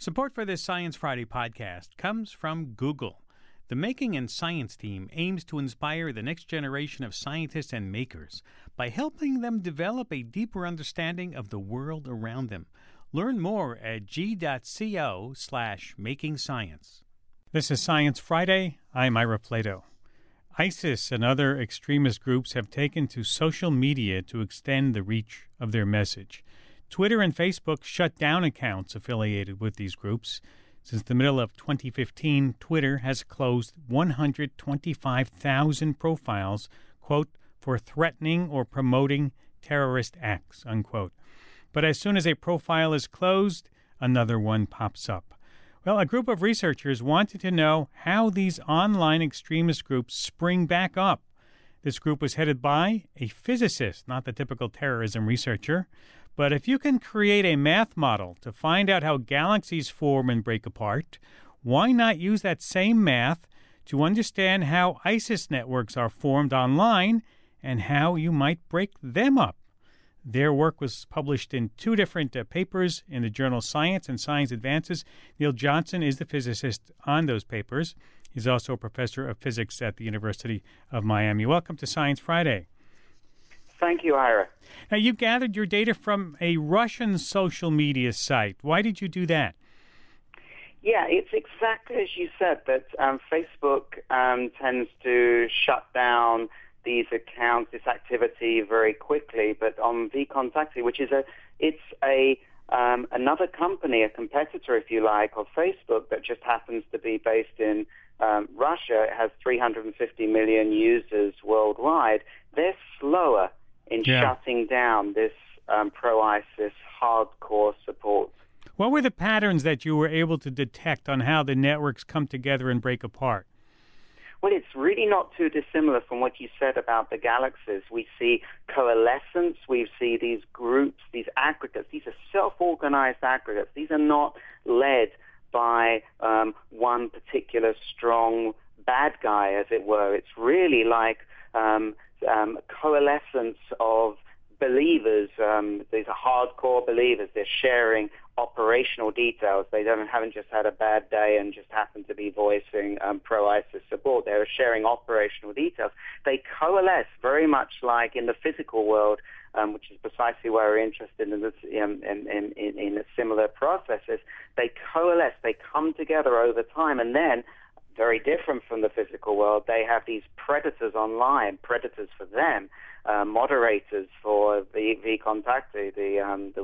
Support for this Science Friday podcast comes from Google. The Making in Science team aims to inspire the next generation of scientists and makers by helping them develop a deeper understanding of the world around them. Learn more at g.co/makingscience. This is Science Friday. I'm Ira Flatow. ISIS and other extremist groups have taken to social media to extend the reach of their message. Twitter and Facebook shut down accounts affiliated with these groups. Since the middle of 2015, Twitter has closed 125,000 profiles, quote, for threatening or promoting terrorist acts, unquote. But as soon as a profile is closed, another one pops up. Well, a group of researchers wanted to know how these online extremist groups spring back up. This group was headed by a physicist, not the typical terrorism researcher. But if you can create a math model to find out how galaxies form and break apart, why not use that same math to understand how ISIS networks are formed online and how you might break them up? Their work was published in two different papers in the journal Science and Science Advances. Neil Johnson is the physicist on those papers. He's also a professor of physics at the University of Miami. Welcome to Science Friday. Thank you, Ira. Now, you gathered your data from a Russian social media site. Why did you do that? Yeah, it's exactly as you said, that Facebook tends to shut down these accounts, this activity very quickly. But on vKontakte, which is another company, a competitor, if you like, of Facebook that just happens to be based in Russia, it has 350 million users worldwide. They're slower in shutting down this pro-ISIS hardcore support. What were the patterns that you were able to detect on how the networks come together and break apart? Well, it's really not too dissimilar from what you said about the galaxies. We see coalescence, we see these groups, these aggregates. These are self-organized aggregates. These are not led by one particular strong bad guy, as it were. It's really like coalescence of believers. These are hardcore believers. They're sharing operational details. They haven't just had a bad day and just happen to be voicing pro-ISIS support. They're sharing operational details. They coalesce very much like in the physical world, which is precisely why we're interested in this, in similar processes. They coalesce. They come together over time, and then, very different from the physical world, they have these predators online, predators for them, moderators for the vKontakte, the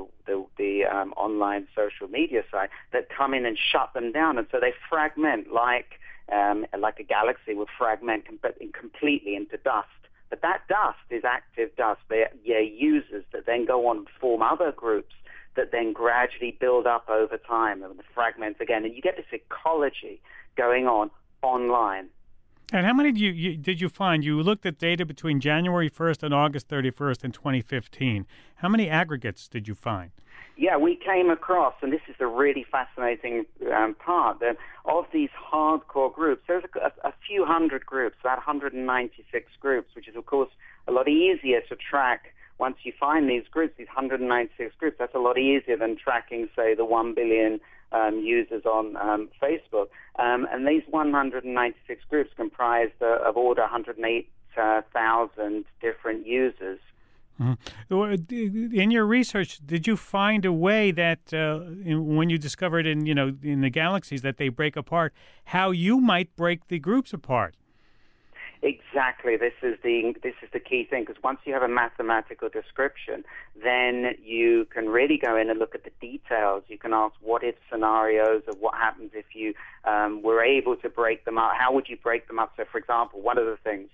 online social media site, that come in and shut them down, and so they fragment like a galaxy would fragment completely into dust. But that dust is active dust. They're users that then go on and form other groups that then gradually build up over time and fragment again, and you get this ecology going on online. And how many did you find? You looked at data between January 1st and August 31st in 2015. How many aggregates did you find? Yeah, we came across, and this is the really fascinating part, that of these hardcore groups, there's a few hundred groups, about 196 groups, which is, of course, a lot easier to track. Once you find these groups, these 196 groups, that's a lot easier than tracking, say, the 1 billion users on Facebook. And these 196 groups comprised of order 108,000 different users. Mm-hmm. In your research, did you find a way that when you discovered in the galaxies that they break apart, how you might break the groups apart? Exactly. This is the key thing, because once you have a mathematical description, then you can really go in and look at the details. You can ask what-if scenarios of what happens if you were able to break them up. How would you break them up? So, for example, one of the things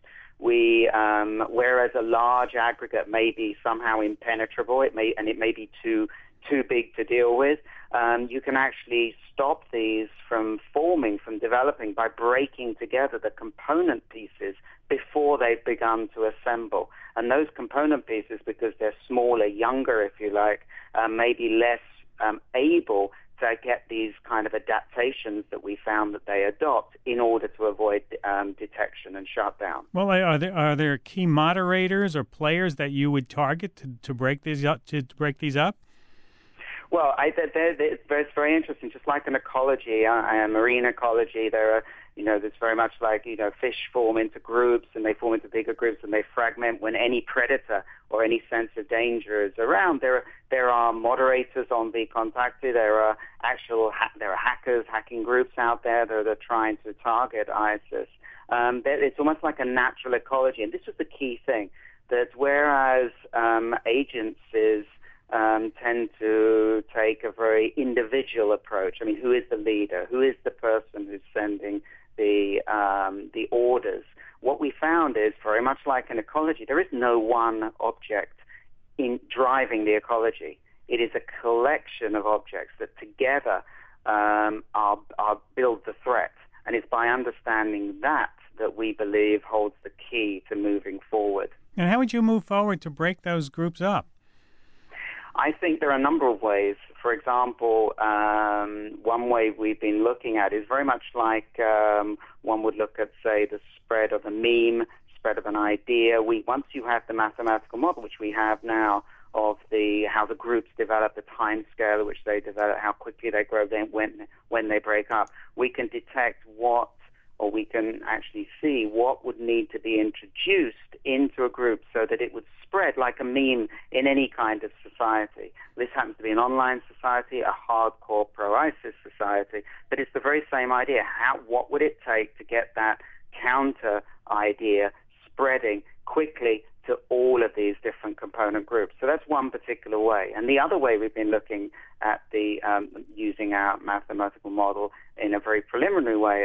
whereas a large aggregate may be somehow impenetrable, it may be too big to deal with. You can actually stop these from developing by breaking together the component pieces before they've begun to assemble. And those component pieces, because they're smaller, younger, if you like, may be less able to get these kind of adaptations that we found that they adopt in order to avoid detection and shutdown. Well, are there key moderators or players that you would target to break these up? Well, it's very interesting. Just like in ecology, marine ecology, there are, there's very much like, fish form into groups and they form into bigger groups and they fragment when any predator or any sense of danger is around. There are moderators on VKontakte. There are hackers, hacking groups out there that are trying to target ISIS. It's almost like a natural ecology, and this was the key thing, that whereas agencies tend to take a very individual approach. I mean, who is the leader? Who is the person who's sending the orders? What we found is very much like an ecology. There is no one object in driving the ecology. It is a collection of objects that together are build the threat. And it's by understanding that we believe holds the key to moving forward. And how would you move forward to break those groups up? I think there are a number of ways. For example, one way we've been looking at is very much like one would look at, say, the spread of a meme, spread of an idea. Once you have the mathematical model, which we have now, of how the groups develop, the time scale at which they develop, how quickly they grow, when they break up, we can detect we can actually see what would need to be introduced into a group so that it would spread like a meme in any kind of society. This happens to be an online society, a hardcore pro-ISIS society, but it's the very same idea. What would it take to get that counter idea spreading quickly to all of these different component groups? So that's one particular way. And the other way we've been looking at using our mathematical model in a very preliminary way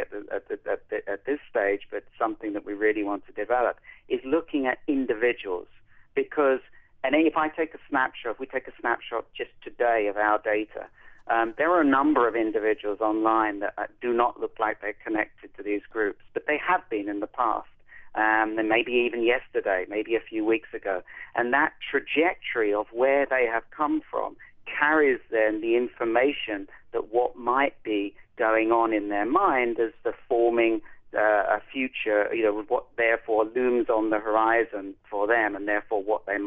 at this stage, but something that we really want to develop, is looking at individuals. Because, and if we take a snapshot just today of our data, there are a number of individuals online that do not look like they're connected to these groups, but they have been in the past. And maybe even yesterday, maybe a few weeks ago. And that trajectory of where they have come from carries then the information that what might be going on in their mind as they're forming a future, what therefore looms on the horizon for them, and therefore what they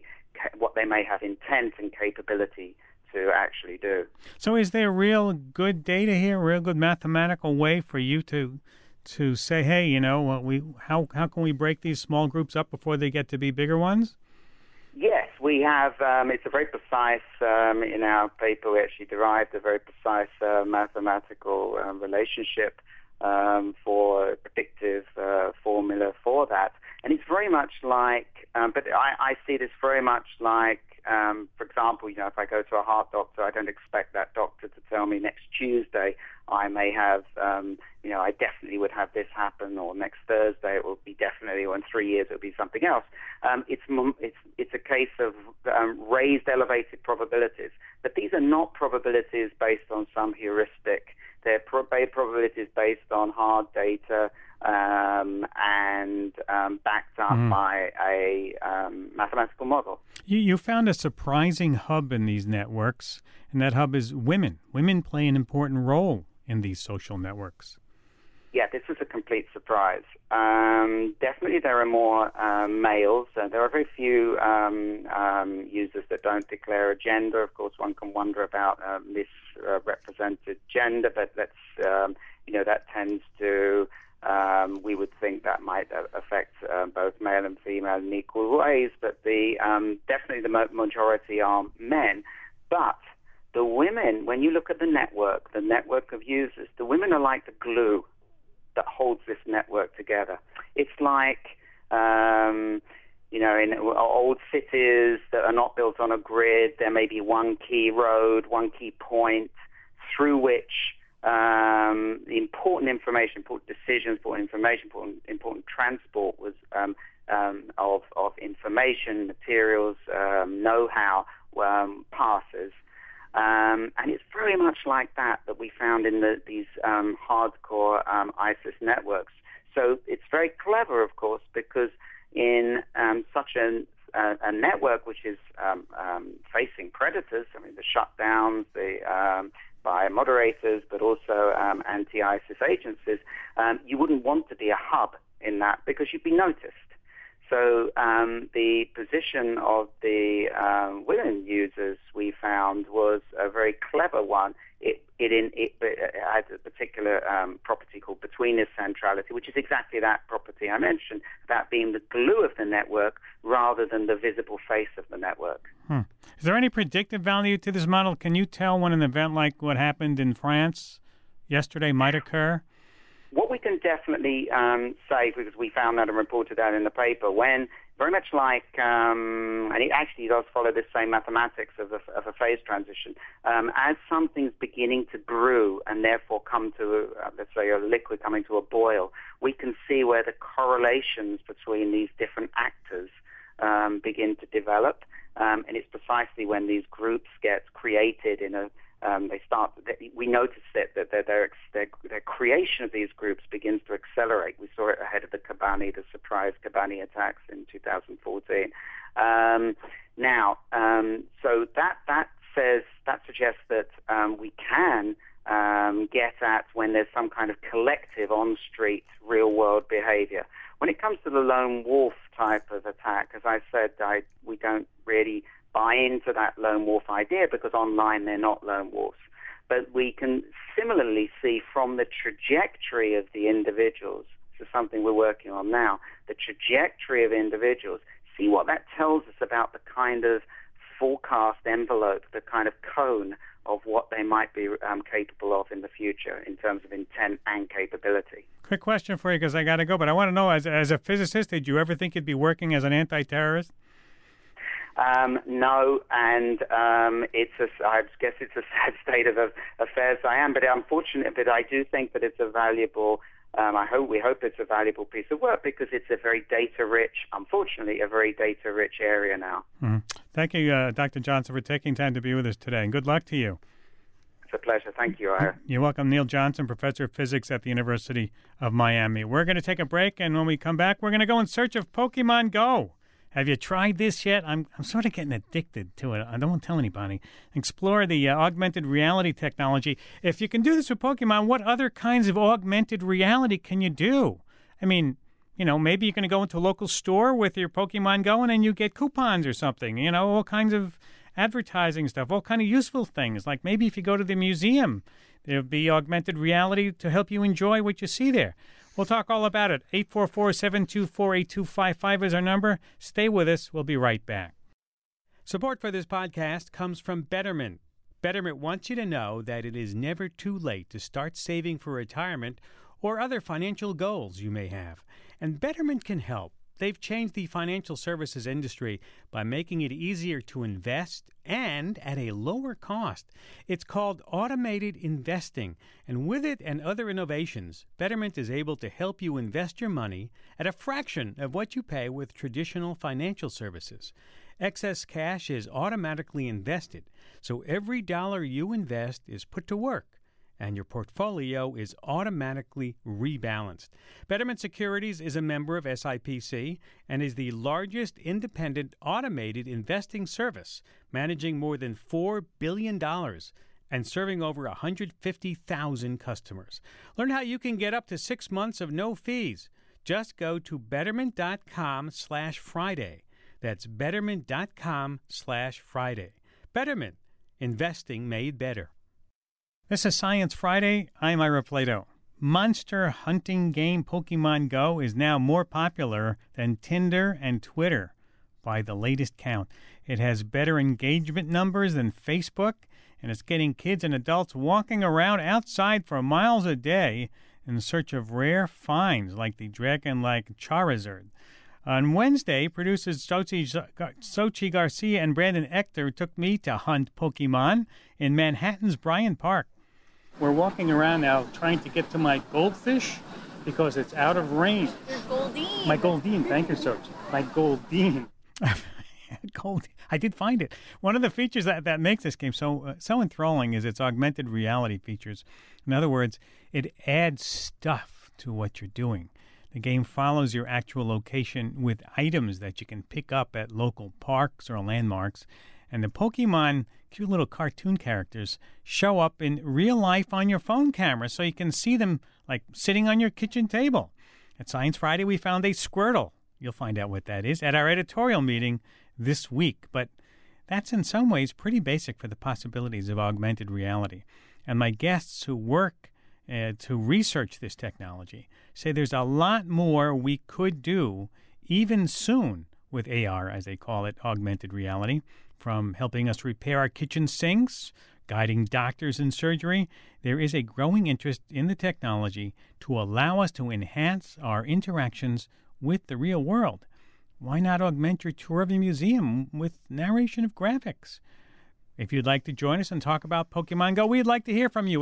may have intent and capability to actually do. So is there real good data here, real good mathematical way for you to say, hey, how can we break these small groups up before they get to be bigger ones? Yes, we have. It's a very precise, in our paper we actually derived a very precise mathematical relationship for a predictive formula for that. And it's very much like, but I see this very much like, for example, if I go to a heart doctor, I don't expect that doctor to tell me next Tuesday I may have, I definitely would have this happen, or next Thursday it will be definitely, or in 3 years it will be something else. It's a case of raised, elevated probabilities. But these are not probabilities based on some heuristic. They're probabilities based on hard data and backed up by a mathematical model. You found a surprising hub in these networks, and that hub is women. Women play an important role in these social networks. Yeah, this is a complete surprise. Definitely there are more males. There are very few users that don't declare a gender. Of course, one can wonder about misrepresented gender, but that tends to, we would think that might affect both male and female in equal ways, but definitely the majority are men. But the women, when you look at the network of users, the women are like the glue that holds this network together. It's like, in old cities that are not built on a grid, there may be one key road, one key point through which the important information, important decisions, important information, important transport was of information, materials, know-how passes. And it's very much like that we found in these hardcore ISIS networks. So it's very clever, of course, because in such a network which is facing predators, I mean the shutdowns, by moderators, but also anti-ISIS agencies, you wouldn't want to be a hub in that because you'd be noticed. So the position of the women users we found was a very clever one. It had a particular property called betweenness centrality, which is exactly that property I mentioned, that being the glue of the network rather than the visible face of the network. Is there any predictive value to this model? Can you tell when an event like what happened in France yesterday might occur? What we can definitely say, because we found that and reported that in the paper, when very much like, and it actually does follow the same mathematics of a phase transition, as something's beginning to brew and therefore come to, let's say, a liquid coming to a boil, we can see where the correlations between these different actors begin to develop, and it's precisely when these groups get created in a we noticed that their creation of these groups begins to accelerate. We saw it ahead of the surprise Kobani attacks in 2014. So that suggests that we can get at when there's some kind of collective on-street real-world behavior. When it comes to the lone wolf type of attack, as I said, we don't really buy into that lone wolf idea because online they're not lone wolves. But we can similarly see from the trajectory of the individuals, this is something we're working on now, the trajectory of individuals, see what that tells us about the kind of forecast envelope, the kind of cone of what they might be capable of in the future in terms of intent and capability. Quick question for you because I got to go, but I want to know, as a physicist, did you ever think you'd be working as an anti-terrorist? No, and I guess it's a sad state of affairs I am, but I'm fortunate that I do think that it's a valuable, we hope it's a valuable piece of work because it's a very data-rich, unfortunately, a very data-rich area now. Mm-hmm. Thank you, Dr. Johnson, for taking time to be with us today, and good luck to you. It's a pleasure. Thank you, Ira. You're welcome. Neil Johnson, professor of physics at the University of Miami. We're going to take a break, and when we come back, we're going to go in search of Pokemon Go. Have you tried this yet? I'm sort of getting addicted to it. I don't want to tell anybody. Explore the augmented reality technology. If you can do this with Pokemon, what other kinds of augmented reality can you do? I mean, maybe you're going to go into a local store with your Pokemon Go and then you get coupons or something. All kinds of advertising stuff, all kind of useful things. Like maybe if you go to the museum, there'll be augmented reality to help you enjoy what you see there. We'll talk all about it. 844-724-8255 is our number. Stay with us. We'll be right back. Support for this podcast comes from Betterment. Betterment wants you to know that it is never too late to start saving for retirement or other financial goals you may have. And Betterment can help. They've changed the financial services industry by making it easier to invest and at a lower cost. It's called automated investing, and with it and other innovations, Betterment is able to help you invest your money at a fraction of what you pay with traditional financial services. Excess cash is automatically invested, so every dollar you invest is put to work, and your portfolio is automatically rebalanced. Betterment Securities is a member of SIPC and is the largest independent automated investing service, managing more than $4 billion and serving over 150,000 customers. Learn how you can get up to 6 months of no fees. Just go to betterment.com/Friday. That's betterment.com/Friday. Betterment, investing made better. This is Science Friday. I'm Ira Plato. Monster hunting game Pokemon Go is now more popular than Tinder and Twitter by the latest count. It has better engagement numbers than Facebook, and it's getting kids and adults walking around outside for miles a day in search of rare finds like the dragon-like Charizard. On Wednesday, producers Xochitl Garcia and Brandon Ector took me to hunt Pokemon in Manhattan's Bryant Park. We're walking around now trying to get to my goldfish because it's out of range. Your Goldeen. My Goldeen. Thank you, Xochitl. My Goldeen. Gold. I did find it. One of the features that makes this game so enthralling is its augmented reality features. In other words, it adds stuff to what you're doing. The game follows your actual location with items that you can pick up at local parks or landmarks. And the Pokemon, cute little cartoon characters, show up in real life on your phone camera so you can see them like sitting on your kitchen table. At Science Friday, we found a Squirtle. You'll find out what that is at our editorial meeting this week. But that's in some ways pretty basic for the possibilities of augmented reality. And my guests who work to research this technology say there's a lot more we could do even soon with AR, as they call it, augmented reality, from helping us repair our kitchen sinks, guiding doctors in surgery. There is a growing interest in the technology to allow us to enhance our interactions with the real world. Why not augment your tour of the museum with narration of graphics? If you'd like to join us and talk about Pokemon Go, we'd like to hear from you.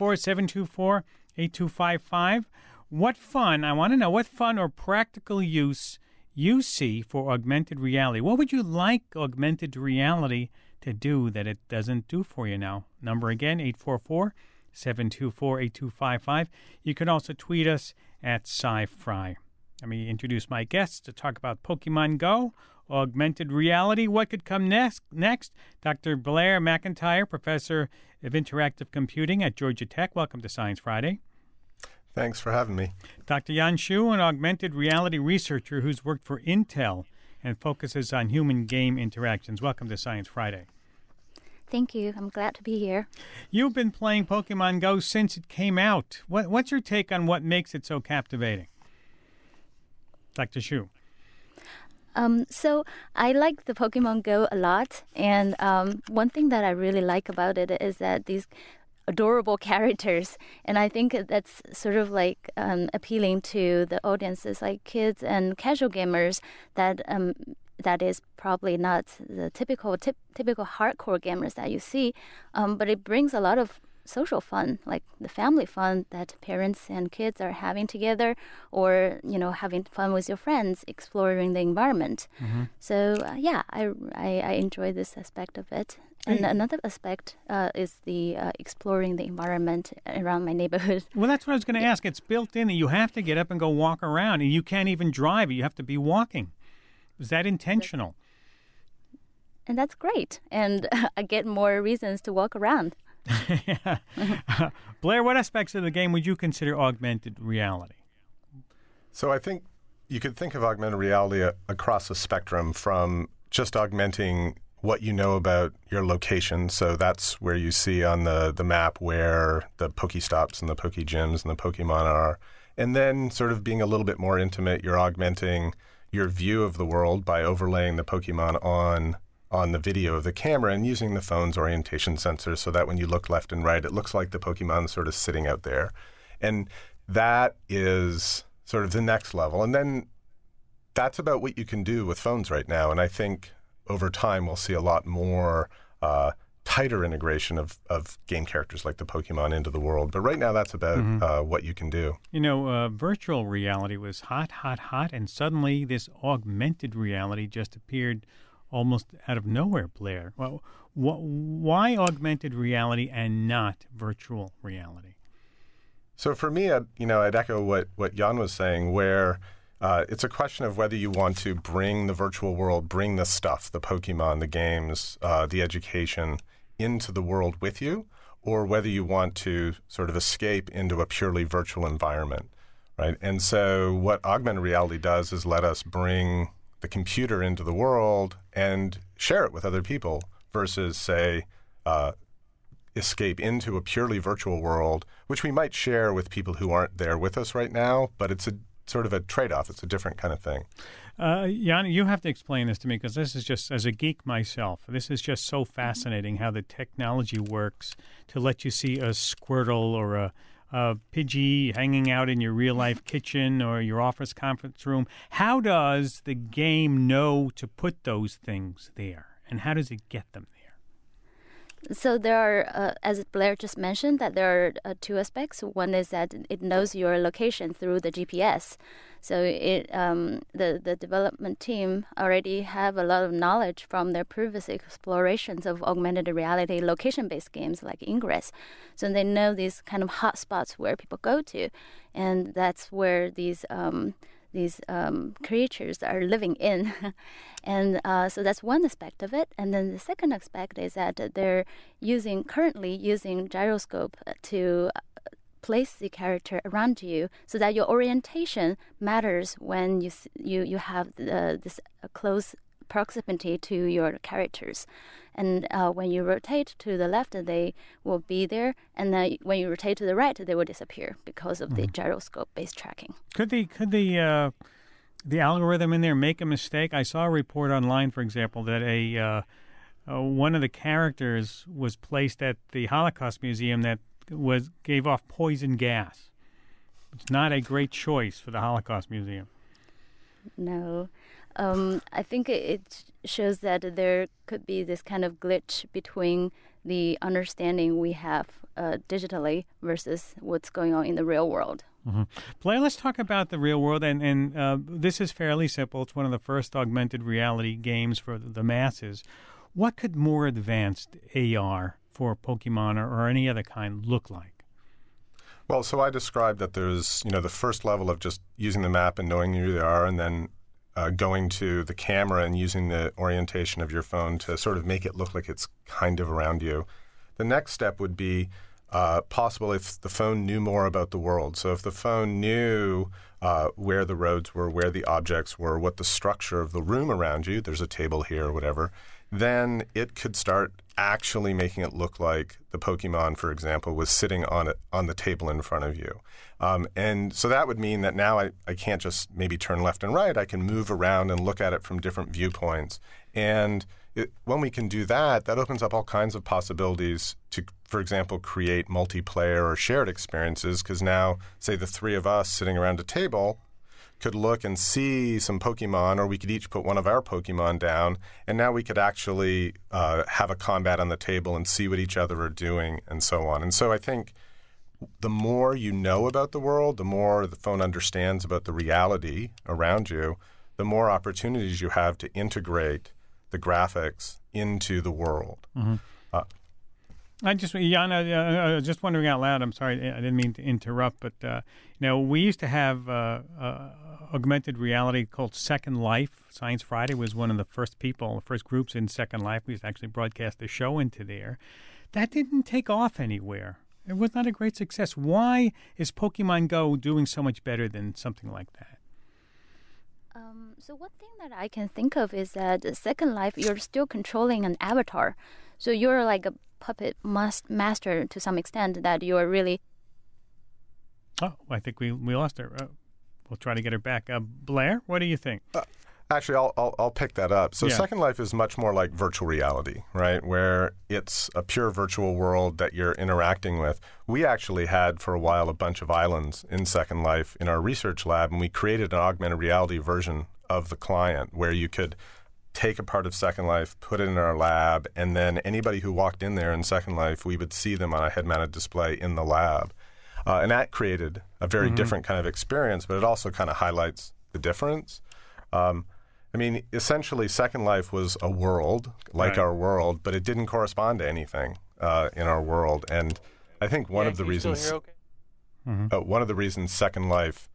844-724-8255. What fun, I want to know, what fun or practical use you see for augmented reality? What would you like augmented reality to do that it doesn't do for you now? Number again, 844-724-8255. You can also tweet us at SciFri. Let me introduce my guests to talk about Pokemon Go, augmented reality. What could come next? Dr. Blair McIntyre, Professor of Interactive Computing at Georgia Tech. Welcome to Science Friday. Thanks for having me. Dr. Yan Xu, an augmented reality researcher who's worked for Intel and focuses on human-game interactions. Welcome to Science Friday. Thank you. I'm glad to be here. You've been playing Pokemon Go since it came out. What's your take on what makes it so captivating? Dr. Xu. So I like the Pokemon Go a lot, and one thing that I really like about it is that these adorable characters, and I think that's sort of like appealing to the audiences, like kids and casual gamers, that is probably not the typical hardcore gamers that you see, but it brings a lot of social fun, like the family fun that parents and kids are having together, or having fun with your friends, exploring the environment. Mm-hmm. So I enjoy this aspect of it. And another aspect is the exploring the environment around my neighborhood. Well, that's what I was going to ask. It's built in that you have to get up and go walk around, and you can't even drive. You have to be walking. Is that intentional? And that's great. And I get more reasons to walk around. Blair, what aspects of the game would you consider augmented reality? So I think you could think of augmented reality across a spectrum, from just augmenting what you know about your location. So that's where you see on the map where the Pokestops and the Pokegyms and the Pokemon are. And then sort of being a little bit more intimate, you're augmenting your view of the world by overlaying the Pokemon on the video of the camera and using the phone's orientation sensor so that when you look left and right, it looks like the Pokemon's sort of sitting out there. And that is sort of the next level. And then that's about what you can do with phones right now. And I think over time we'll see a lot more tighter integration of game characters like the Pokemon into the world. But right now that's about what you can do. Virtual reality was hot, and suddenly this augmented reality just appeared almost out of nowhere, Blair. Well, why augmented reality and not virtual reality? So for me, I'd echo what Jan was saying, where it's a question of whether you want to bring the virtual world, bring the stuff, the Pokemon, the games, the education into the world with you, or whether you want to sort of escape into a purely virtual environment, right? And so what augmented reality does is let us bring the computer into the world and share it with other people versus, say, escape into a purely virtual world, which we might share with people who aren't there with us right now, but it's a sort of a trade-off. It's a different kind of thing. Jan, you have to explain this to me, because this is just, as a geek myself, this is just so fascinating how the technology works to let you see a Squirtle or a Pidgey hanging out in your real-life kitchen or your office conference room. How does the game know to put those things there, and how does it get them there? So there are, as Blair just mentioned, that there are two aspects. One is that it knows your location through the GPS. So the development team already have a lot of knowledge from their previous explorations of augmented reality location-based games like Ingress. So they know these kind of hot spots where people go to, and that's where these creatures are living in. And so that's one aspect of it. And then the second aspect is that they're currently using gyroscope to place the character around you so that your orientation matters when you have this close proximity to your characters. And when you rotate to the left, they will be there, and then when you rotate to the right, they will disappear because of the gyroscope-based tracking. Could the algorithm in there make a mistake? I saw a report online, for example, that one of the characters was placed at the Holocaust Museum that gave off poison gas. It's not a great choice for the Holocaust Museum. No. I think it shows that there could be this kind of glitch between the understanding we have digitally versus what's going on in the real world. Mm-hmm. Blair, let's talk about the real world, and this is fairly simple. It's one of the first augmented reality games for the masses. What could more advanced AR for Pokemon or any other kind look like? Well, so I described that there's, the first level of just using the map and knowing who they are, and then going to the camera and using the orientation of your phone to sort of make it look like it's kind of around you. The next step would be possible if the phone knew more about the world. So if the phone knew where the roads were, where the objects were, what the structure of the room around you, there's a table here or whatever, then it could start actually making it look like the Pokemon, for example, was sitting on the table in front of you. And so that would mean that now I can't just maybe turn left and right. I can move around and look at it from different viewpoints. And when we can do that, that opens up all kinds of possibilities to, for example, create multiplayer or shared experiences, because now, say, the three of us sitting around a table could look and see some Pokemon, or we could each put one of our Pokemon down, and now we could actually have a combat on the table and see what each other are doing and so on. And so I think the more you know about the world, the more the phone understands about the reality around you, the more opportunities you have to integrate the graphics into the world. Mm-hmm. Jan, just wondering out loud, I'm sorry, I didn't mean to interrupt, but we used to have augmented reality called Second Life. Science Friday was one of the first groups in Second Life. We used to actually broadcast a show into there. That didn't take off anywhere. It was not a great success. Why is Pokemon Go doing so much better than something like that? So one thing that I can think of is that Second Life, you're still controlling an avatar. So you're like a puppet master to some extent, that you are really... Oh, I think we lost her. We'll try to get her back. Blair, what do you think? Actually, I'll pick that up. So Second Life is much more like virtual reality, right, where it's a pure virtual world that you're interacting with. We actually had for a while a bunch of islands in Second Life in our research lab, and we created an augmented reality version of the client where you could take a part of Second Life, put it in our lab, and then anybody who walked in there in Second Life, we would see them on a head-mounted display in the lab. And that created a very different kind of experience, but it also kind of highlights the difference. Essentially, Second Life was a world like our world, but it didn't correspond to anything in our world. And I think one of the reasons Second Life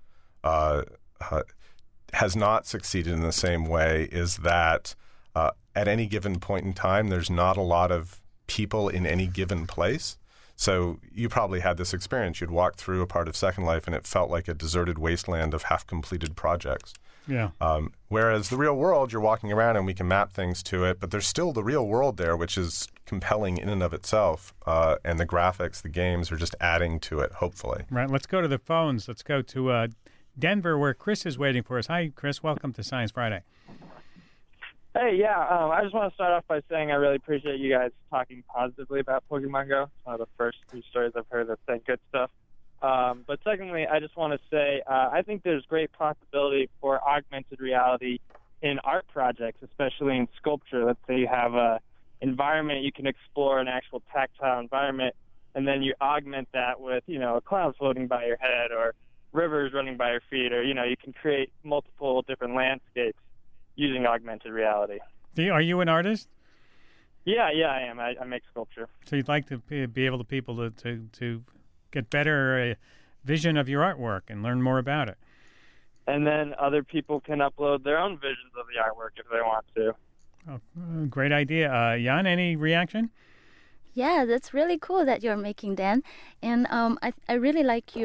has not succeeded in the same way is that at any given point in time, there's not a lot of people in any given place. So you probably had this experience. You'd walk through a part of Second Life, and it felt like a deserted wasteland of half-completed projects. Yeah. Whereas the real world, you're walking around and we can map things to it, but there's still the real world there, which is compelling in and of itself. And the graphics, the games are just adding to it, hopefully. Right. Let's go to the phones. Let's go to Denver, where Chris is waiting for us. Hi, Chris. Welcome to Science Friday. Hey, I just want to start off by saying I really appreciate you guys talking positively about Pokemon Go. It's one of the first few stories I've heard that say good stuff. But secondly, I just want to say I think there's great possibility for augmented reality in art projects, especially in sculpture. Let's say you have an environment you can explore, an actual tactile environment, and then you augment that with, a cloud floating by your head or rivers running by your feet, or, you can create multiple different landscapes using augmented reality. Are you an artist? Yeah, I am. I make sculpture. So you'd like to be able to people to get better vision of your artwork and learn more about it. And then other people can upload their own visions of the artwork if they want to. Oh, great idea. Jan, any reaction? Yeah, that's really cool that you're making, Dan. And I really like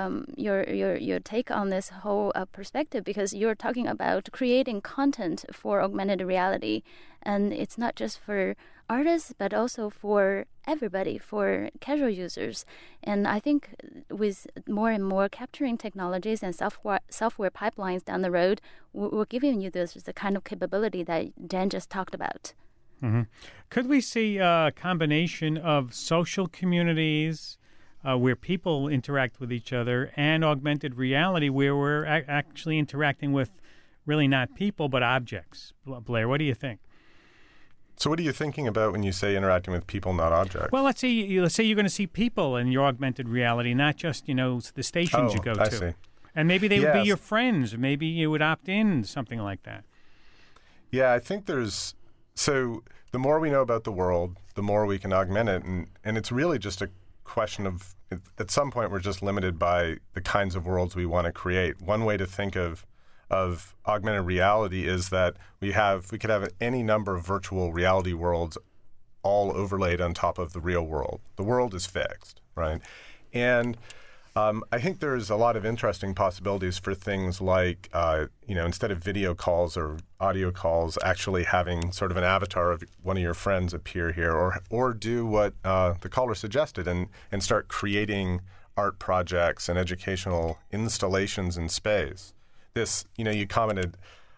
your take on this whole perspective, because you're talking about creating content for augmented reality, and it's not just for artists but also for everybody, for casual users. And I think with more and more capturing technologies and software pipelines down the road, we're giving you the kind of capability that Dan just talked about. Mm-hmm. Could we see a combination of social communities where people interact with each other and augmented reality where we're actually interacting with really not people but objects? Blair, what do you think? So what are you thinking about when you say interacting with people, not objects? Well, let's say you're going to see people in your augmented reality, not just, the stations you go to. I see. And maybe they would be your friends. Maybe you would opt in, something like that. Yeah, I think so the more we know about the world, the more we can augment it. And it's really just a question of, at some point, we're just limited by the kinds of worlds we want to create. One way to think of augmented reality is that we could have any number of virtual reality worlds all overlaid on top of the real world. The world is fixed, right? And I think there's a lot of interesting possibilities for things like, instead of video calls or audio calls, actually having sort of an avatar of one of your friends appear here, or do what the caller suggested and start creating art projects and educational installations in space. This, you commented,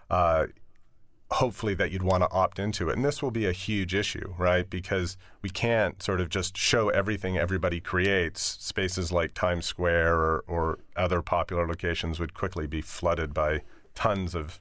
hopefully that you'd want to opt into it. And this will be a huge issue, right? Because we can't sort of just show everything everybody creates. Spaces like Times Square or other popular locations would quickly be flooded by tons of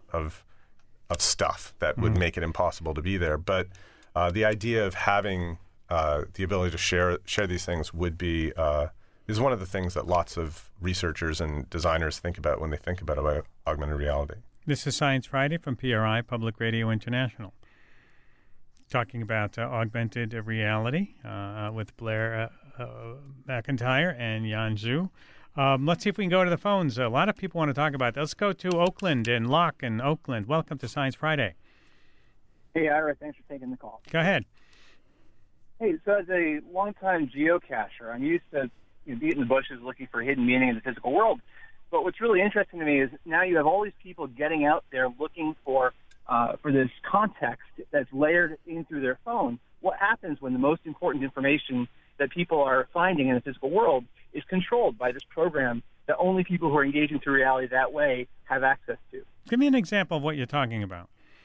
stuff that would make it impossible to be there. But the idea of having the ability to share these things would be is one of the things that lots of researchers and designers think about when they think about augmented reality. This is Science Friday from PRI, Public Radio International. Talking about augmented reality with Blair McIntyre and Yan Zhu. Let's see if we can go to the phones. A lot of people want to talk about that. Let's go to Oakland and Locke in Oakland. Welcome to Science Friday. Hey, Ira. Thanks for taking the call. Go ahead. Hey, so as a longtime geocacher, I'm used to beating the bushes looking for hidden meaning in the physical world. But what's really interesting to me is now you have all these people getting out there looking for this context that's layered in through their phone. What happens when the most important information that people are finding in the physical world is controlled by this program that only people who are engaging through reality that way have access to? Give me an example of what you're talking about.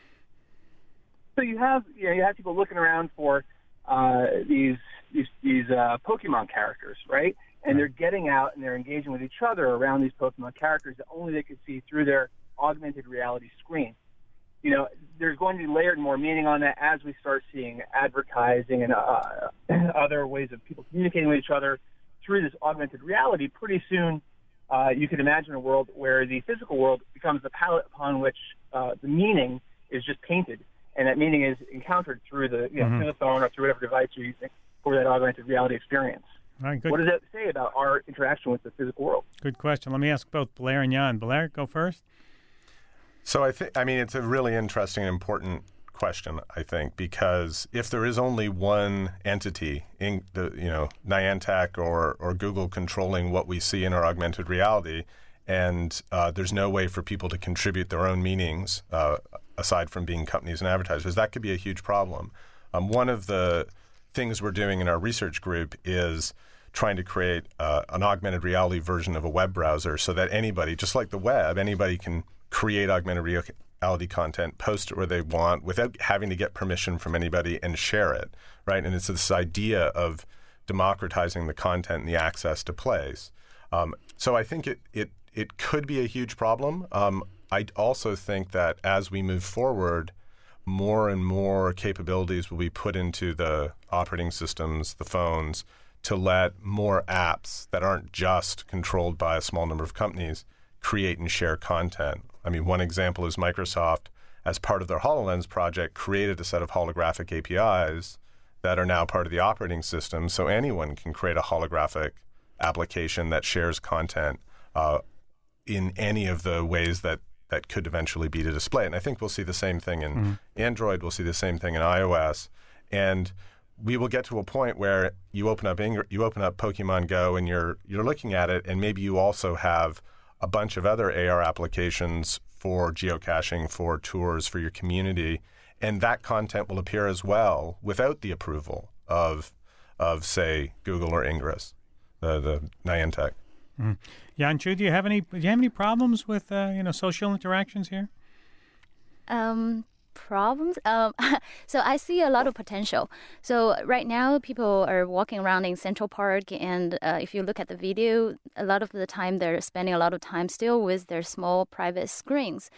So you have people looking around for these Pokemon characters, right? And they're getting out and they're engaging with each other around these Pokemon characters that only they could see through their augmented reality screen. There's going to be layered more meaning on that as we start seeing advertising and other ways of people communicating with each other through this augmented reality. Pretty soon, you could imagine a world where the physical world becomes the palette upon which the meaning is just painted, and that meaning is encountered through the through the phone or through whatever device you're using for that augmented reality experience. All right, good. What does that say about our interaction with the physical world? Good question. Let me ask both Blair and Jan. Blair, go first. So it's a really interesting and important question, I think, because if there is only one entity in Niantic or Google controlling what we see in our augmented reality, and there's no way for people to contribute their own meanings aside from being companies and advertisers, that could be a huge problem. One of the things we're doing in our research group is trying to create an augmented reality version of a web browser so that anybody, just like the web, anybody can create augmented reality content, post it where they want without having to get permission from anybody and share it, right? And it's this idea of democratizing the content and the access to plays. So I think it could be a huge problem. I also think that as we move forward, more and more capabilities will be put into the operating systems, the phones, to let more apps that aren't just controlled by a small number of companies create and share content. I mean, one example is Microsoft, as part of their HoloLens project, created a set of holographic APIs that are now part of the operating system, so anyone can create a holographic application that shares content in any of the ways that could eventually be to display. And I think we'll see the same thing in Android, we'll see the same thing in iOS. And we will get to a point where you open up Pokemon Go and you're looking at it, and maybe you also have a bunch of other AR applications for geocaching, for tours, for your community, and that content will appear as well without the approval of say Google or Ingress, the Niantic. Mm. Yanshu, do you have any problems with social interactions here? Problems? So I see a lot of potential. So right now, people are walking around in Central Park, and if you look at the video, a lot of the time they're spending a lot of time still with their small private screens.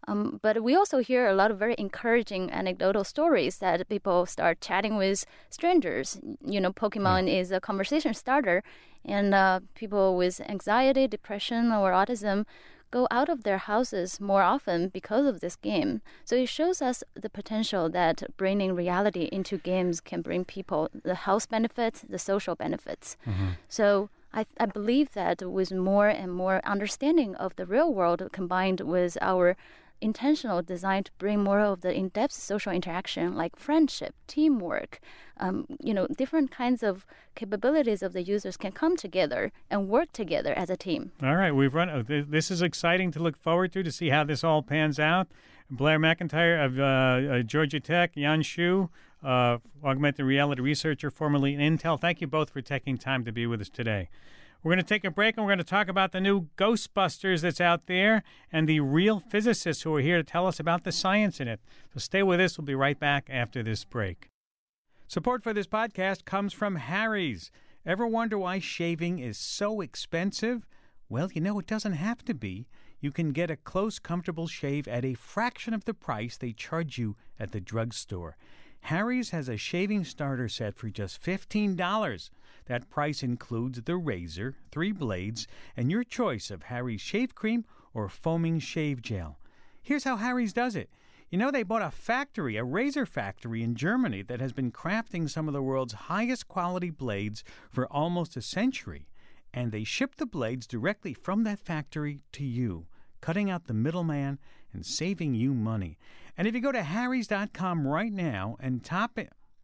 But we also hear a lot of very encouraging anecdotal stories that people start chatting with strangers. Pokemon is a conversation starter, and people with anxiety, depression, or autism go out of their houses more often because of this game. So it shows us the potential that bringing reality into games can bring people the health benefits, the social benefits. Mm-hmm. So I believe that with more and more understanding of the real world combined with our intentional design to bring more of the in-depth social interaction like friendship, teamwork, different kinds of capabilities of the users can come together and work together as a team. All right, this is exciting to look forward to see how this all pans out. Blair McIntyre of Georgia Tech, Yanshu, augmented reality researcher formerly in Intel. Thank you both for taking time to be with us today. We're going to take a break, and we're going to talk about the new Ghostbusters that's out there and the real physicists who are here to tell us about the science in it. So stay with us. We'll be right back after this break. Support for this podcast comes from Harry's. Ever wonder why shaving is so expensive? Well, it doesn't have to be. You can get a close, comfortable shave at a fraction of the price they charge you at the drugstore. Harry's has a shaving starter set for just $15. That price includes the razor, 3 blades, and your choice of Harry's shave cream or foaming shave gel. Here's how Harry's does it. They bought a razor factory in Germany that has been crafting some of the world's highest quality blades for almost a century, and they ship the blades directly from that factory to you, cutting out the middleman and saving you money. And if you go to harrys.com right now and type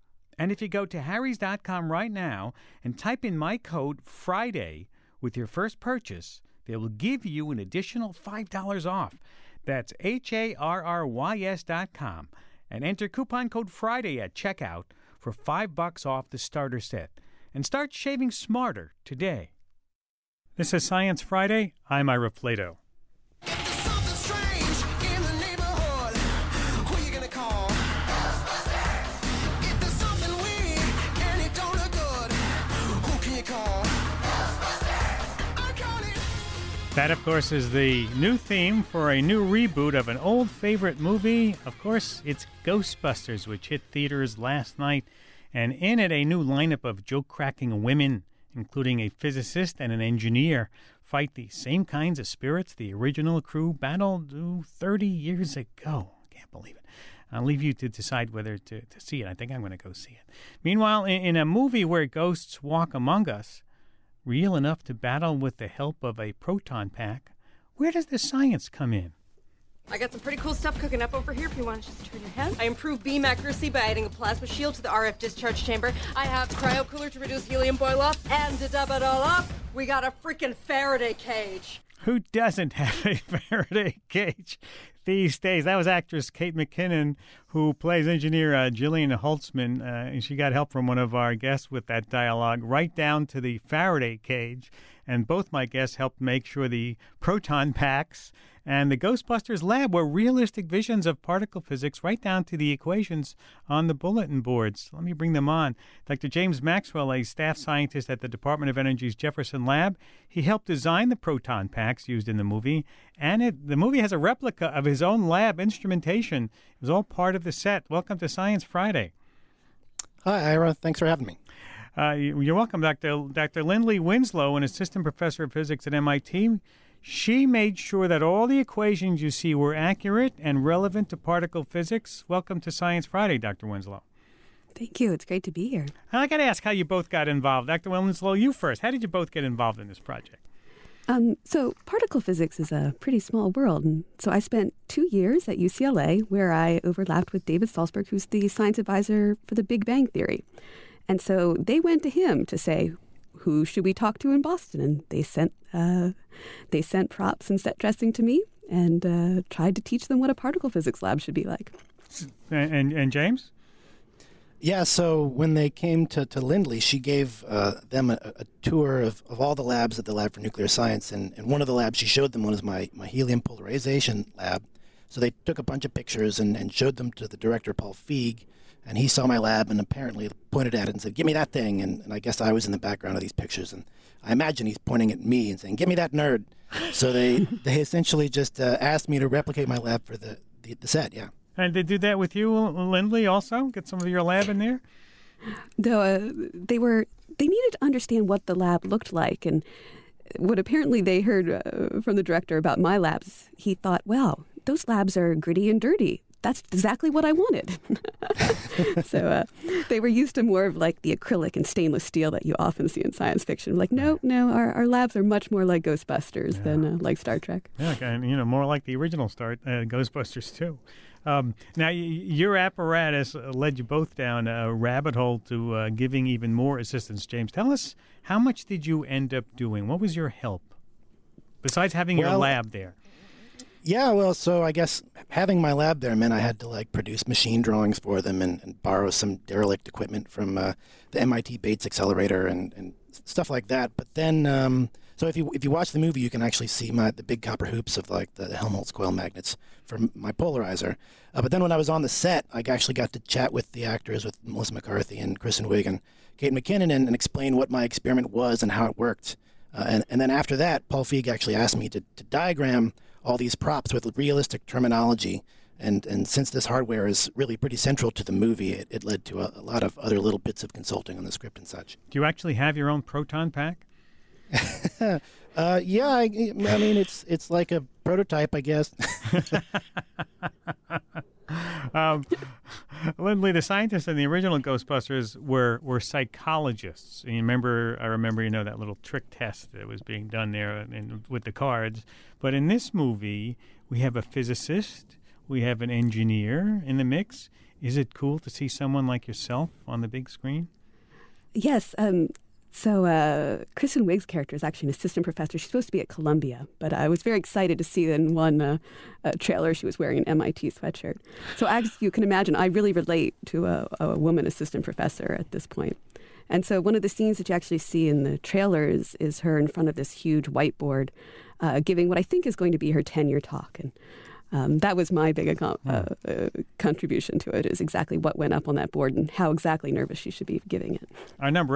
in my code Friday with your first purchase, they will give you an additional $5 off. That's HARRYS.com, and enter coupon code Friday at checkout for $5 off the starter set. And start shaving smarter today. This is Science Friday. I'm Ira Flato. That, of course, is the new theme for a new reboot of an old favorite movie. Of course, it's Ghostbusters, which hit theaters last night. And in it, a new lineup of joke-cracking women, including a physicist and an engineer, fight the same kinds of spirits the original crew battled 30 years ago. Can't believe it. I'll leave you to decide whether to see it. I think I'm going to go see it. Meanwhile, in a movie where ghosts walk among us, real enough to battle with the help of a proton pack, where does the science come in? I got some pretty cool stuff cooking up over here if you want to just turn your head. I improved beam accuracy by adding a plasma shield to the RF discharge chamber. I have cryo cooler to reduce helium boil off. And to dub it all up, we got a freaking Faraday cage. Who doesn't have a Faraday cage these days? That was actress Kate McKinnon, who plays engineer Jillian Holtzman. And she got help from one of our guests with that dialogue, right down to the Faraday cage. And both my guests helped make sure the proton packs and the Ghostbusters lab were realistic visions of particle physics, right down to the equations on the bulletin boards. Let me bring them on. Dr. James Maxwell, a staff scientist at the Department of Energy's Jefferson Lab, he helped design the proton packs used in the movie, and the movie has a replica of his own lab instrumentation. It was all part of the set. Welcome to Science Friday. Hi, Ira. Thanks for having me. You're welcome, Dr. Lindley Winslow, an assistant professor of physics at MIT. She made sure that all the equations you see were accurate and relevant to particle physics. Welcome to Science Friday, Dr. Winslow. Thank you. It's great to be here. I got to ask how you both got involved. Dr. Winslow, you first. How did you both get involved in this project? So particle physics is a pretty small world. And so I spent 2 years at UCLA where I overlapped with David Salzberg, who's the science advisor for the Big Bang Theory. And so they went to him to say, who should we talk to in Boston? And they sent props and set dressing to me and tried to teach them what a particle physics lab should be like. And James? Yeah, so when they came to Lindley, she gave them a tour of all the labs at the Lab for Nuclear Science, and one of the labs she showed them was my helium polarization lab. So they took a bunch of pictures and showed them to the director, Paul Feig, and he saw my lab and apparently pointed at it and said, give me that thing, and I guess I was in the background of these pictures, and I imagine he's pointing at me and saying, give me that nerd. So they essentially just asked me to replicate my lab for the set, yeah. And they did that with you, Lindley, also? Get some of your lab in there? No, they needed to understand what the lab looked like. And what apparently they heard from the director about my labs, he thought, wow, those labs are gritty and dirty. That's exactly what I wanted. So they were used to more of like the acrylic and stainless steel that you often see in science fiction. Like, no, our labs are much more like Ghostbusters than like Star Trek. Yeah, and more like the original Ghostbusters, too. Now, your apparatus led you both down a rabbit hole to giving even more assistance. James, tell us, how much did you end up doing? What was your help, besides having your lab there? Yeah, well, so I guess having my lab there meant I had to produce machine drawings for them and borrow some derelict equipment from the MIT Bates Accelerator and stuff like that. But then, so if you watch the movie, you can actually see the big copper hoops of the Helmholtz coil magnets for my polarizer. But then when I was on the set, I actually got to chat with the actors, with Melissa McCarthy and Kristen Wiig and Kate McKinnon, and explain what my experiment was and how it worked. And then after that, Paul Feig actually asked me to diagram all these props with realistic terminology. And since this hardware is really pretty central to the movie, it led to a lot of other little bits of consulting on the script and such. Do you actually have your own proton pack? Yeah, I mean, it's like a prototype, I guess. Lindley, the scientists in the original Ghostbusters were psychologists. And I remember, that little trick test that was being done there with the cards. But in this movie, we have a physicist, we have an engineer in the mix. Is it cool to see someone like yourself on the big screen? Yes. So Kristen Wiig's character is actually an assistant professor. She's supposed to be at Columbia, but I was very excited to see that in one trailer she was wearing an MIT sweatshirt. So as you can imagine, I really relate to a woman assistant professor at this point. And so one of the scenes that you actually see in the trailers is her in front of this huge whiteboard giving what I think is going to be her 10-year talk. And that was my big contribution to it, is exactly what went up on that board and how exactly nervous she should be giving it. Our number,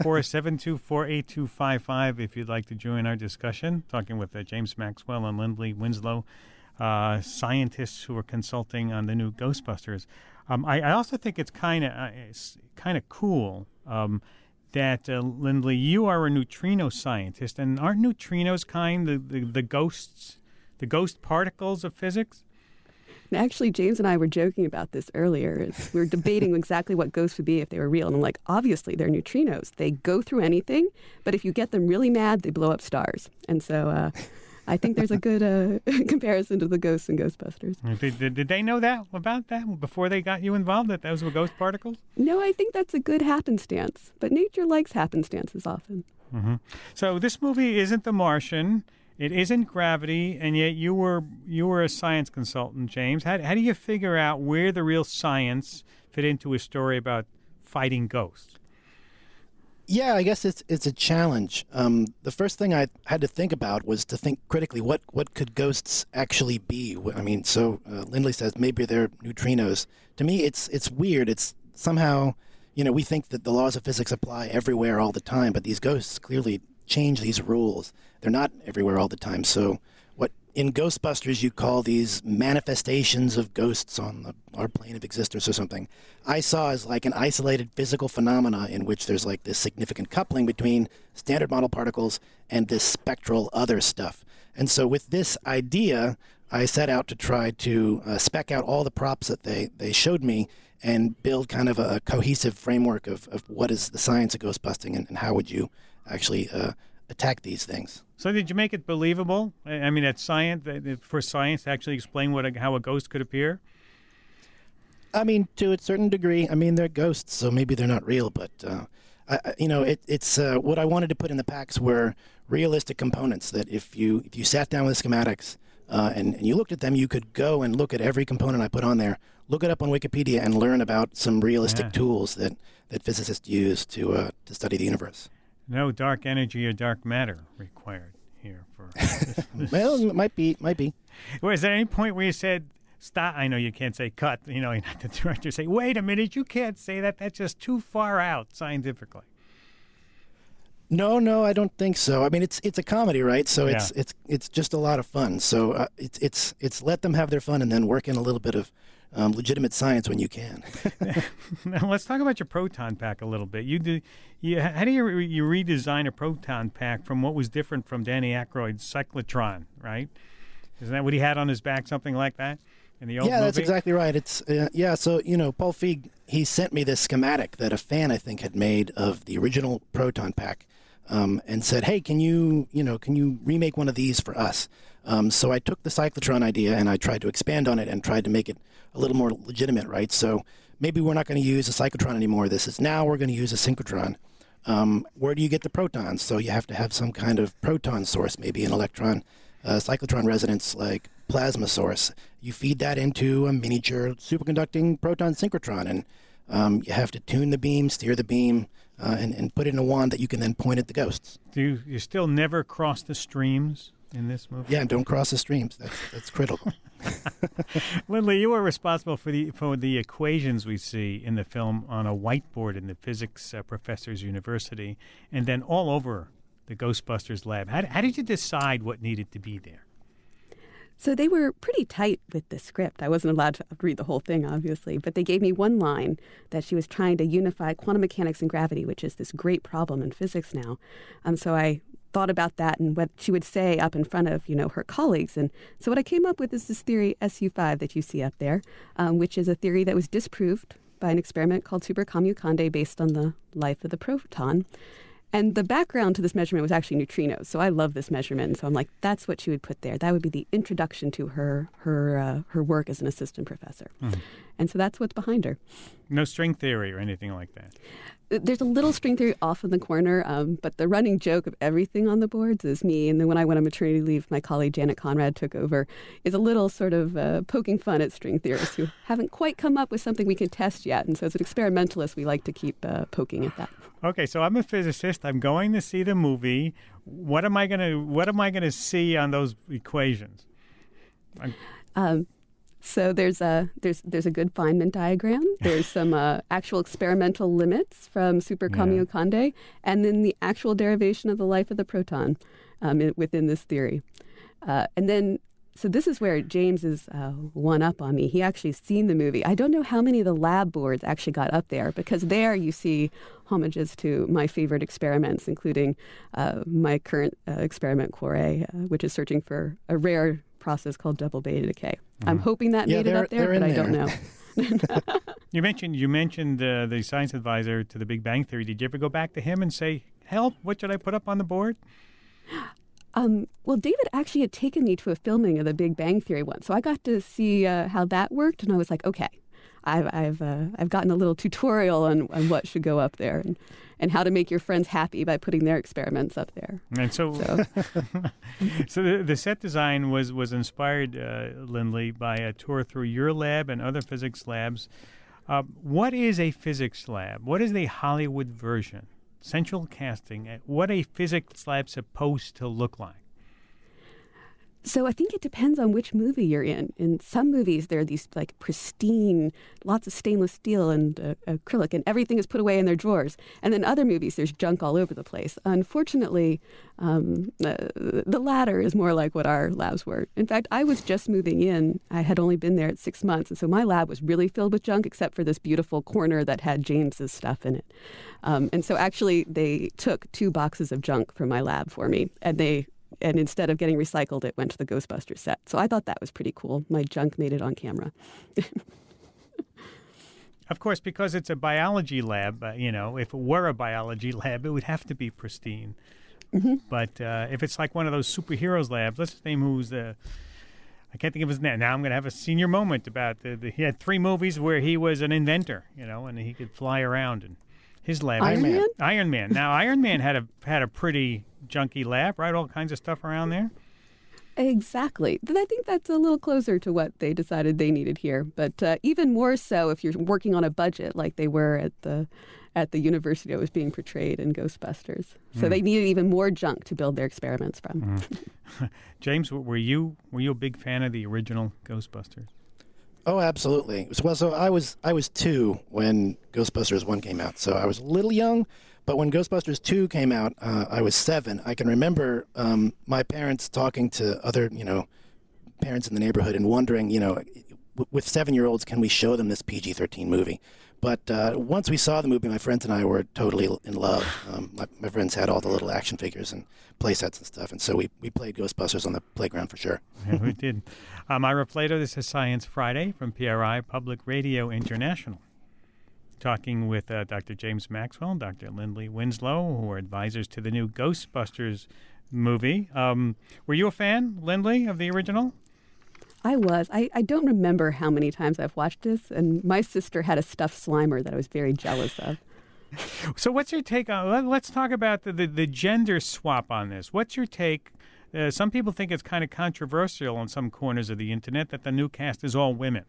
844-724-8255, if you'd like to join our discussion, talking with James Maxwell and Lindley Winslow, scientists who are consulting on the new Ghostbusters. I also think it's kind of cool that, Lindley, you are a neutrino scientist, and aren't neutrinos the ghosts? The ghost particles of physics? Actually, James and I were joking about this earlier. We were debating exactly what ghosts would be if they were real. And I'm like, obviously, they're neutrinos. They go through anything, but if you get them really mad, they blow up stars. And so I think there's a good comparison to the ghosts in Ghostbusters. Did they know about that before they got you involved, that those were ghost particles? No, I think that's a good happenstance. But nature likes happenstances often. Mm-hmm. So this movie isn't The Martian. It isn't Gravity, and yet you were a science consultant, James. How do you figure out where the real science fit into a story about fighting ghosts? Yeah, I guess it's a challenge. The first thing I had to think about was to think critically, what could ghosts actually be? I mean, so Lindley says maybe they're neutrinos. To me, it's weird. It's somehow, we think that the laws of physics apply everywhere all the time, but these ghosts clearly change these rules. They're not everywhere all the time. So what in Ghostbusters you call these manifestations of ghosts on our plane of existence or something, I saw as like an isolated physical phenomena in which there's like this significant coupling between standard model particles and this spectral other stuff. And so with this idea, I set out to try to spec out all the props that they showed me and build kind of a cohesive framework of what is the science of ghostbusting and how would you actually attack these things. So did you make it believable? I mean, for science to actually explain how a ghost could appear? I mean, to a certain degree. I mean, they're ghosts, so maybe they're not real. But it's what I wanted to put in the packs were realistic components. That if you sat down with the schematics and you looked at them, you could go and look at every component I put on there, look it up on Wikipedia, and learn about some realistic tools that physicists use to study the universe. No dark energy or dark matter required here for this. Well, it might be. Well, is there any point where you said, stop? I know you can't say cut. You know, the director say, wait a minute, you can't say that. That's just too far out scientifically. No, I don't think so. I mean, it's a comedy, right? So it's just a lot of fun. So it's let them have their fun and then work in a little bit of legitimate science when you can. Now let's talk about your proton pack a little bit. How do you redesign a proton pack from what was different from Danny Aykroyd's cyclotron, right? Isn't that what he had on his back, something like that, in the old movie? That's exactly right. It's So Paul Feig, he sent me this schematic that a fan I think had made of the original proton pack, and said, "Hey, can you remake one of these for us?" So I took the cyclotron idea and I tried to expand on it and tried to make it a little more legitimate, right? So maybe we're not going to use a cyclotron anymore. We're going to use a synchrotron. Where do you get the protons? So you have to have some kind of proton source, maybe an electron cyclotron resonance like plasma source. You feed that into a miniature superconducting proton synchrotron, and you have to tune the beam, steer the beam, and put it in a wand that you can then point at the ghosts. Do you still never cross the streams in this movie? Yeah, don't cross the streams. That's critical. Lindley, you were responsible for the equations we see in the film on a whiteboard in the physics professor's university, and then all over the Ghostbusters lab. How did you decide what needed to be there? So they were pretty tight with the script. I wasn't allowed to read the whole thing, obviously, but they gave me one line that she was trying to unify quantum mechanics and gravity, which is this great problem in physics now. So I thought about that and what she would say up in front of, her colleagues. And so what I came up with is this theory SU5 that you see up there, which is a theory that was disproved by an experiment called Super Kamiokande based on the life of the proton. And the background to this measurement was actually neutrinos. So I love this measurement. And so I'm like, that's what she would put there. That would be the introduction to her work as an assistant professor. Mm. And so that's what's behind her. No string theory or anything like that? There's a little string theory off in the corner, but the running joke of everything on the boards is me. And then when I went on maternity leave, my colleague Janet Conrad took over, is a little sort of poking fun at string theorists who haven't quite come up with something we can test yet. And so as an experimentalist, we like to keep poking at that. Okay, so I'm a physicist. I'm going to see the movie. What am I gonna see on those equations? So there's a good Feynman diagram. There's some actual experimental limits from Super Kamiokande, and then the actual derivation of the life of the proton within this theory. So this is where James is one up on me. He actually seen the movie. I don't know how many of the lab boards actually got up there, because there you see homages to my favorite experiments, including my current experiment, Quarry, which is searching for a rare process called double beta decay. I'm hoping that made it up there, but I don't know. You mentioned the science advisor to the Big Bang Theory. Did you ever go back to him and say, help, what should I put up on the board? Well, David actually had taken me to a filming of the Big Bang Theory once, so I got to see how that worked, and I was like, okay, I've gotten a little tutorial on what should go up there and how to make your friends happy by putting their experiments up there. And so the set design was inspired, Lindley, by a tour through your lab and other physics labs. What is a physics lab? What is the Hollywood version? Central casting, what a physics lab supposed to look like? So I think it depends on which movie you're in. In some movies, there are these like pristine, lots of stainless steel and acrylic, and everything is put away in their drawers. And then other movies, there's junk all over the place. Unfortunately, the latter is more like what our labs were. In fact, I was just moving in. I had only been there 6 months, and so my lab was really filled with junk, except for this beautiful corner that had James's stuff in it. And so actually, they took 2 boxes of junk from my lab for me, and instead of getting recycled, it went to the Ghostbusters set. So I thought that was pretty cool. My junk made it on camera. Of course, because it's a biology lab, if it were a biology lab, it would have to be pristine. Mm-hmm. But if it's like one of those superheroes labs, let's just name who's I can't think of his name. Now I'm going to have a senior moment about he had 3 movies where he was an inventor, and he could fly around in his lab. Iron Man? Iron Man. Now, Iron Man had a pretty junky lab, right? All kinds of stuff around there. Exactly. I think that's a little closer to what they decided they needed here. But even more so if you're working on a budget like they were at the university that was being portrayed in Ghostbusters. So they needed even more junk to build their experiments from. James, were you a big fan of the original Ghostbusters? Oh, absolutely. Well, so I was 2 when Ghostbusters 1 came out, so I was a little young. But when Ghostbusters 2 came out, I was 7. I can remember my parents talking to other, parents in the neighborhood and wondering, with 7-year-olds, can we show them this PG-13 movie? But once we saw the movie, my friends and I were totally in love. My friends had all the little action figures and play sets and stuff, and so we played Ghostbusters on the playground for sure. Yeah, we did. Ira Flato, this is Science Friday from PRI Public Radio International. Talking with Dr. James Maxwell and Dr. Lindley Winslow, who are advisors to the new Ghostbusters movie. Were you a fan, Lindley, of the original? I was. I don't remember how many times I've watched this, and my sister had a stuffed Slimer that I was very jealous of. So what's your take on, let's talk about the gender swap on this. What's your take? Some people think it's kind of controversial on some corners of the internet that the new cast is all women.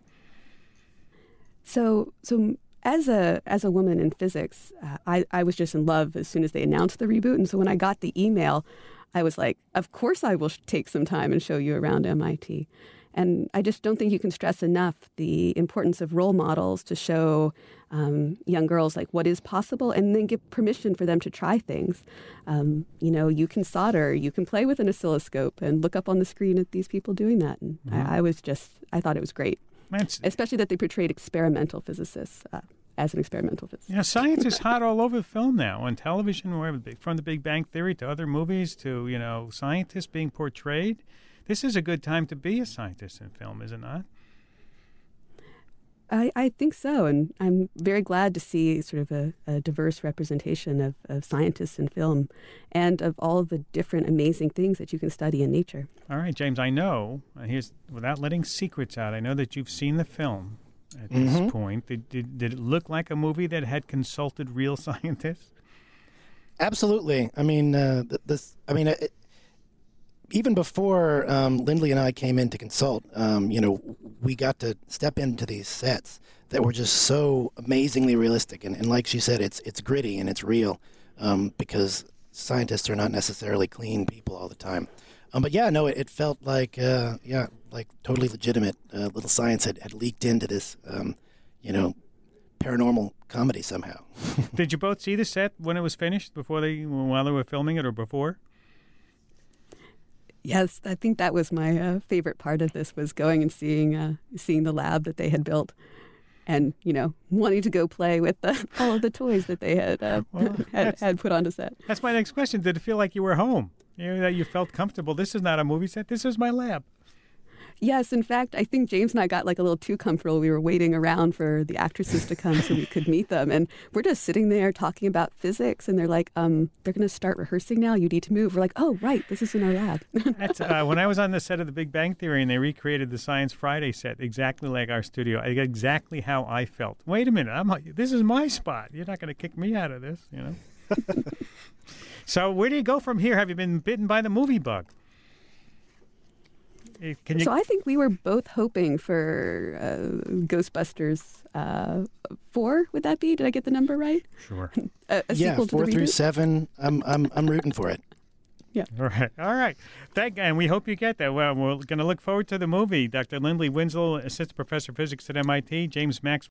So as a woman in physics, I was just in love as soon as they announced the reboot. And so when I got the email, I was like, of course I will take some time and show you around MIT. And I just don't think you can stress enough the importance of role models to show young girls like what is possible and then give permission for them to try things. You can solder, you can play with an oscilloscope and look up on the screen at these people doing that. And I thought it was great. Especially that they portrayed experimental physicists as an experimental physicist. Science is hot all over the film now, on television, from The Big Bang Theory to other movies to, scientists being portrayed. This is a good time to be a scientist in film, is it not? I think so, and I'm very glad to see sort of a diverse representation of scientists in film and of all the different amazing things that you can study in nature. All right, James, I know, without letting secrets out, I know that you've seen the film at this point. Did it look like a movie that had consulted real scientists? Absolutely. I mean, even before Lindley and I came in to consult, we got to step into these sets that were just so amazingly realistic. And like she said, it's gritty and it's real because scientists are not necessarily clean people all the time. It felt like, like totally legitimate. Little science had leaked into this, paranormal comedy somehow. Did you both see the set when it was finished, while they were filming it, or before? Yes, I think that was my favorite part of this, was going and seeing the lab that they had built and, wanting to go play with all of the toys that they had had put onto set. That's my next question. Did it feel like you were home? That you felt comfortable? This is not a movie set. This is my lab. Yes, in fact, I think James and I got like a little too comfortable. We were waiting around for the actresses to come so we could meet them. And we're just sitting there talking about physics. And they're like, they're going to start rehearsing now. You need to move. We're like, oh, right. This is in our lab. That's, when I was on the set of The Big Bang Theory and they recreated the Science Friday set exactly like our studio, exactly how I felt. Wait a minute. This is my spot. You're not going to kick me out of this, So where do you go from here? Have you been bitten by the movie bug? So I think we were both hoping for Ghostbusters 4. Would that be? Did I get the number right? Sure. A sequel to 4 through 7. I'm rooting for it. Yeah. All right. And we hope you get that. Well, we're going to look forward to the movie. Dr. Lindley Winslow, Assistant Professor of Physics at MIT, James Maxwell.